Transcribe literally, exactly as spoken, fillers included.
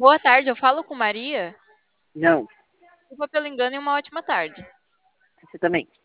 Boa tarde, eu falo com Maria. Não, Desculpa pelo engano e uma ótima tarde. você também.